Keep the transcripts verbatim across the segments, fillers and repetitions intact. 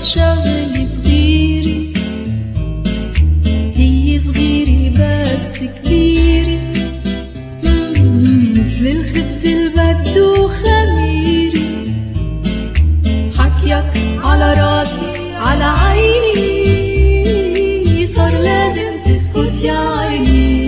تشغلي صغيري، هي صغيري بس كبيري، مثل الخبز البدو خميري، حكيك على راسي على عيني، صار لازم تسكت يا عيني.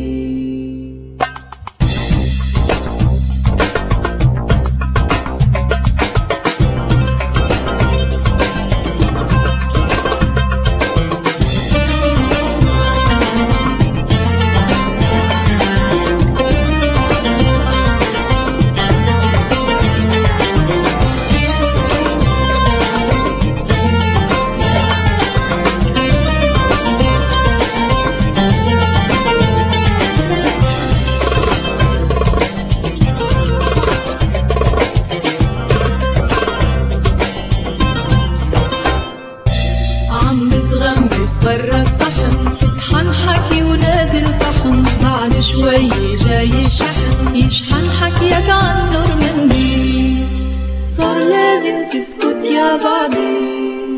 برا الصحن تطحن حكي ونازل طحن، بعد شوي جاي شحن يشحن حكيك عن نور منديل، صار لازم تسكت يا بعدي.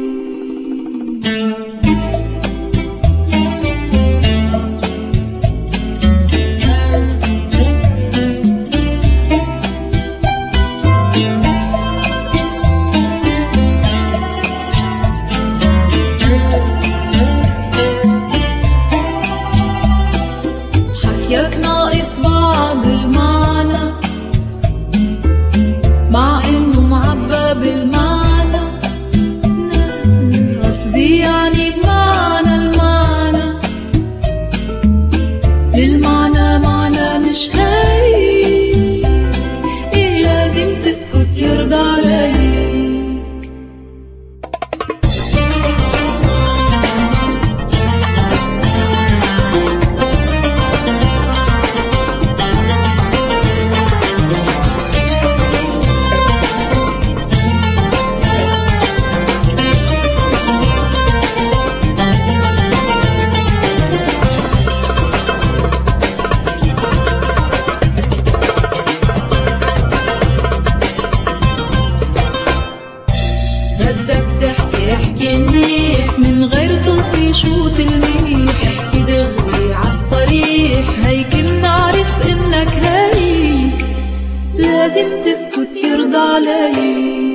حكيك ناقص بعض المعنى مع انه معبى بالمعنى، قصدي يعني بمعنى المعنى، للمعنى معنى مش هاي، إيه لازم تسكت يرضى عليك. بدك تحكي احكي منيح من غير تلطي شوط الميح، احكي دغري عالصريح، هيك بنعرف انك هيك لازم تسكت يرضى عليك.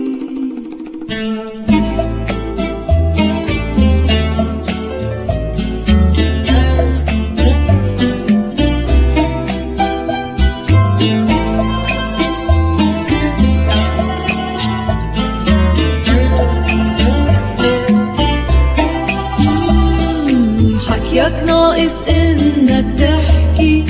حكيك ناقص انك تحكي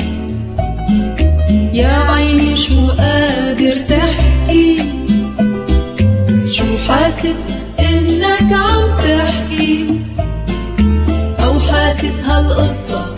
يا عيني، شو قادر تحكي، شو حاسس انك عم تحكي، او حاسس هالقصة